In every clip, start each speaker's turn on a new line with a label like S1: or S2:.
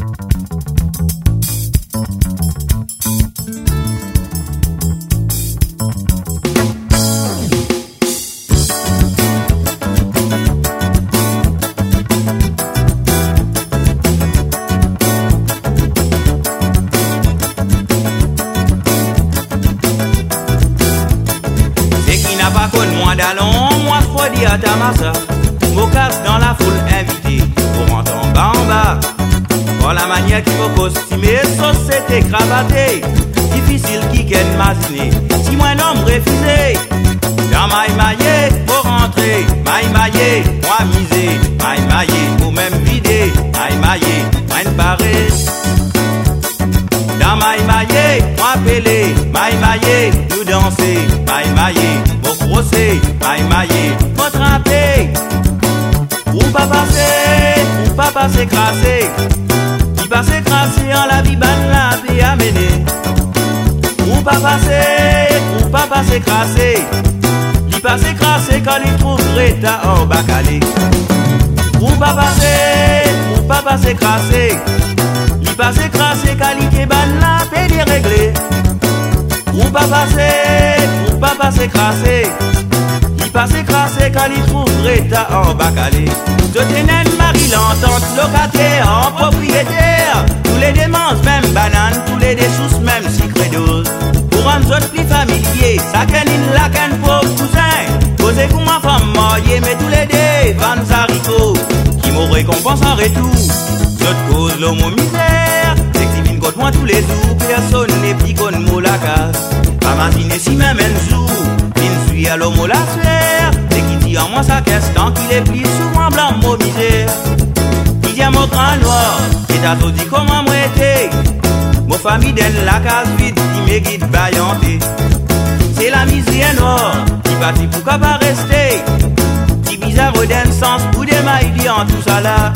S1: Moi Frodi à Tamasa, m'ocasse dans la foule invitée pour entendre bamba. Pour la manière qu'il faut costumer, société cravatée, difficile qui qu'elle m'asiner, si moi non refusé. Dans maille maillé, pour rentrer, maille maillé, moi misé, maille maillé, pour même vider, maille maillé, moi barré. Dans maille maillé, moi pelé, maille maillé, nous danser, maille maillé, mon procès, maille maillé, mon trapé. Ou pas passer crassé, qui passe crassé en la vie banne la vie amenée. Ou pas passer crassé, qui passe crassé quand il trouve Greta en bacalé. Ou pas passer crassé, qui passe crassé qualité banne la paix déréglée. Ou pas passer crassé, qui passe crassé quand il trouve Greta en bacalé. Je tenais Marie l'entente, locataire en propriétaire. Tous les démences, même bananes, tous les dessous, même sucre dose. Pour un autre plus familier, ça canine la canne pauvre cousin. Posez pour ma femme mariée, mais tous les deux, vannes haricots, qui m'ont récompense en retour. Notre cause, l'homme misère, c'est que si vine contre moi tous les jours, personne n'est plus qu'on mot la casse. Pas m'imaginer si même un jour, il suis à l'homme la sphère. Et qui dit en moi sa caisse, tant qu'il est plus souvent blanc, mot misère. Il dit à mon grand noir, et t'as tout dit comment moi été. Mon famille donne la case vide, qui me guide baillanté. C'est la misère noire, qui partit pour qu'elle va rester. Si bizarre au d'un sens, pour des mailles en tout ça là.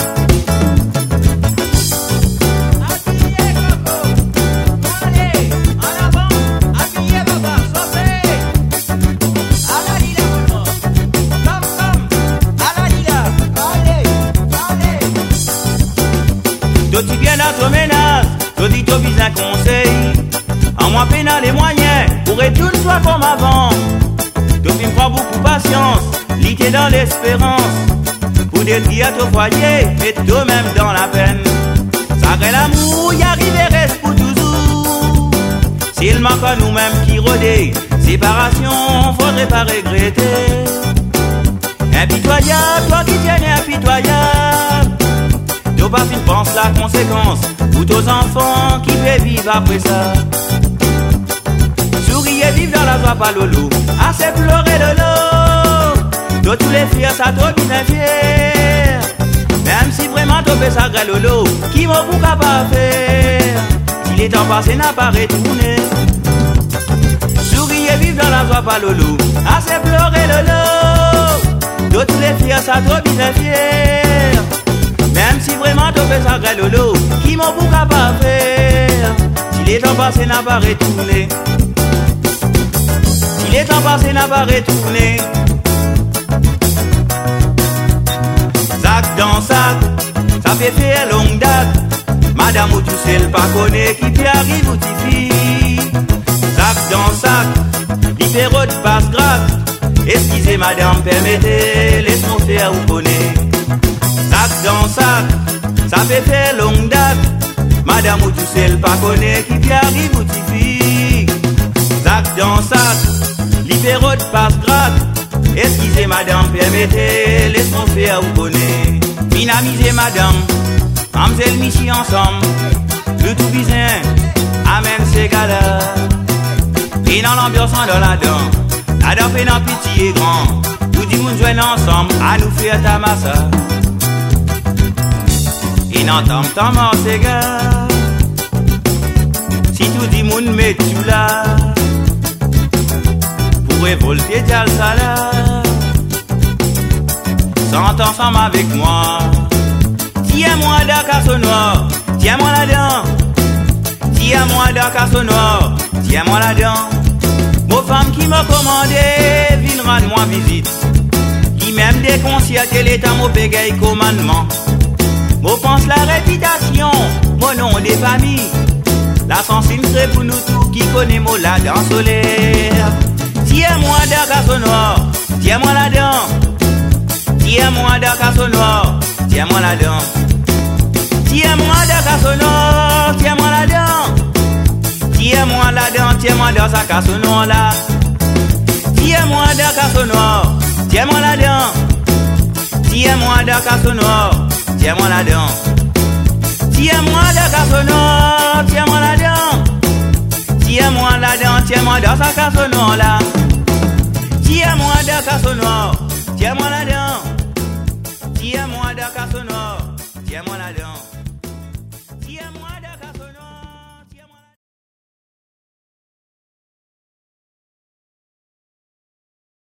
S1: Tu viens dans ton ménage, tu dis tu vis un conseil. En moins pénal les moyens, pour que tout soit comme avant. Tu me prends beaucoup patience, l'idée dans l'espérance. Pour dire à ton foyer, et toi-même dans la peine. Sacré l'amour, y arrive et reste pour toujours. S'il manque à nous-mêmes qui rôdait, séparation, faudrait pas regretter. Impitoyable, toi qui tiens impitoyable. Nos papines pensent la conséquence pour aux enfants qui peuvent vivre après ça. Souriez, vivre dans la joie, pas lolo. Assez pleurer lolo. De tous les fiers, ça trop bien fier. Même si vraiment tu fais ça gré lolo, qui m'a beaucoup pas faire. Si les temps passés n'a pas retourné. Souriez, vivre dans la joie, pas lolo. Assez pleurer lolo. De tous les fiers, ça trop bien fier. Même si vraiment tu fais ça gré lolo, qui m'a beaucoup pas faire. Si les temps passés n'a pas retourné. Si les temps passés n'a pas retourné. Sac dans sac, ça fait faire longue date. Madame ou tu sais le pas connaît qui t'y arrive ou t'y fit. Sac dans sac, libéraux de passe gratte. Excusez madame, permettez, laisse-moi faire ou connaît. Sac dans sac, ça fait faire longue date. Madame ou tu sais le pas connaît qui t'y arrive ou t'y fit. Sac dans sac, libéraux de passe gratte. Excusez madame, permettez, laisse-moi faire ou connaît. Minamisez madame, amzel michi ensemble. Le tout bizin, amène ces gars-là. Et dans l'ambiance en dans la dent, la dent fait dans petit et grand. Tout dit moun joigne ensemble, à nous faire ta massa. Et dans tam-tam en ces gars, si tout dit moun met tout là. Pour révolter dial ça là. Chante ensemble avec moi. Tiens-moi dans casse noir, tiens-moi là-dedans. Tiens-moi dans casse noir, tiens-moi là-dedans. Vos femmes qui m'a commandé, viennent rendre moi visite. Qui même déconciertent l'état mon bégaye commandement. Mo pense la réputation, mon nom des familles. La sensine c'est pour nous tous qui connaît mon la dans solaire. Tiens-moi d'un casson noir, tiens-moi là-dedans. Tiens-moi d'un casson noir, tiens-moi là-dedans. Tiens-moi d'un casson noir, tiens-moi là-dedans. Tiens-moi là-dedans, tiens-moi dans sa casson noir là. Tiens-moi d'un casson noir, tiens-moi là-dedans. Tiens-moi d'un casson noir, tiens-moi là-dedans. Tiens-moi d'un casson noir, tiens-moi là-dedans. Tiens-moi là-dedans, tiens-moi dans sa casson noir là. Tiens-moi d'un casson noir, tiens-moi là-dedans. Tiens-moi d'un casson noir.